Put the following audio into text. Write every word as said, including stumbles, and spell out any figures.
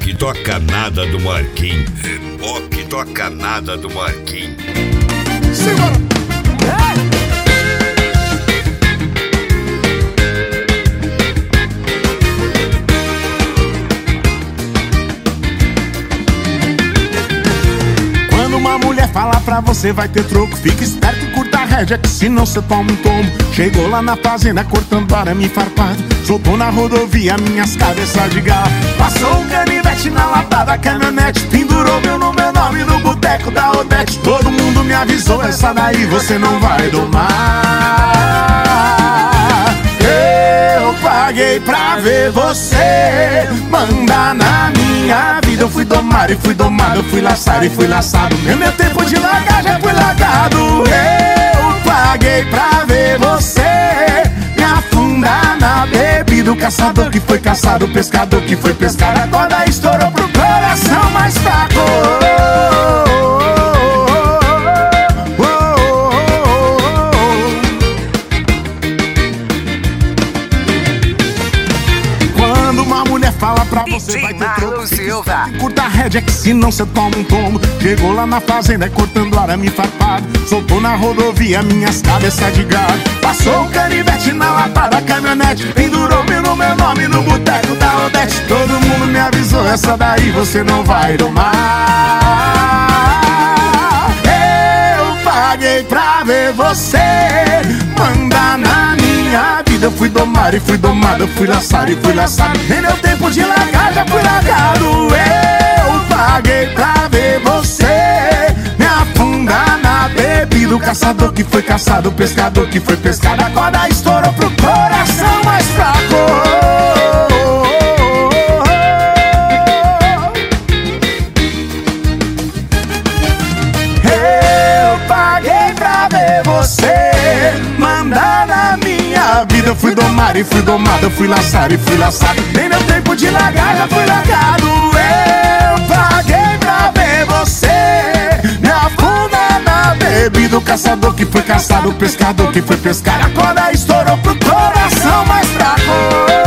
Reboque toca nada do Marquinhos. Reboque toca nada do Marquinhos. Segura! Uma mulher fala pra você vai ter troco, fica esperto e curta a rédea que senão cê toma um tombo. Chegou lá na fazenda cortando arame farpado, soltou na rodovia minhas cabeças de galo. Passou um canivete na lata da caminhonete, pendurou meu no meu nome no boteco da Odete. Todo mundo me avisou, essa daí você não vai domar. Eu paguei pra ver você mandar na minha vida. Eu fui domar e fui domado, eu fui laçado e fui laçado. No meu tempo de largar já fui largado. Eu paguei pra ver você me afundar na bebida. O caçador que foi caçado, o pescador que foi pescado. A corda estourou pro coração mais fraco. Fala pra você, vai ter troco, Silva. Curta a rédea que senão cê toma um tombo. Chegou lá na fazenda cortando arame farpado, soltou na rodovia minhas cabeças de gado. Passou o canivete na lata da caminhonete, pendurou meu no meu nome no boteco da Odete. Todo mundo me avisou, essa daí você não vai domar. Eu paguei pra ver você mandar na minha vida. Eu fui domar e fui domado, eu fui laçado e fui laçado. Nem meu tempo de largar já fui largado. Eu paguei pra ver você me afundar na bebida. O caçador que foi caçado, o pescador que foi pescado. A corda estourou pro coração mais fraco. Eu paguei pra ver você mandar na minha vida. Eu fui domar e fui domado, eu fui laçado e fui laçado. Nem meu tempo de largar já fui largado. Eu paguei pra ver você me afundar na bebida. O caçador que foi caçado, o pescador que foi pescar. A corda estourou pro coração mais fraco.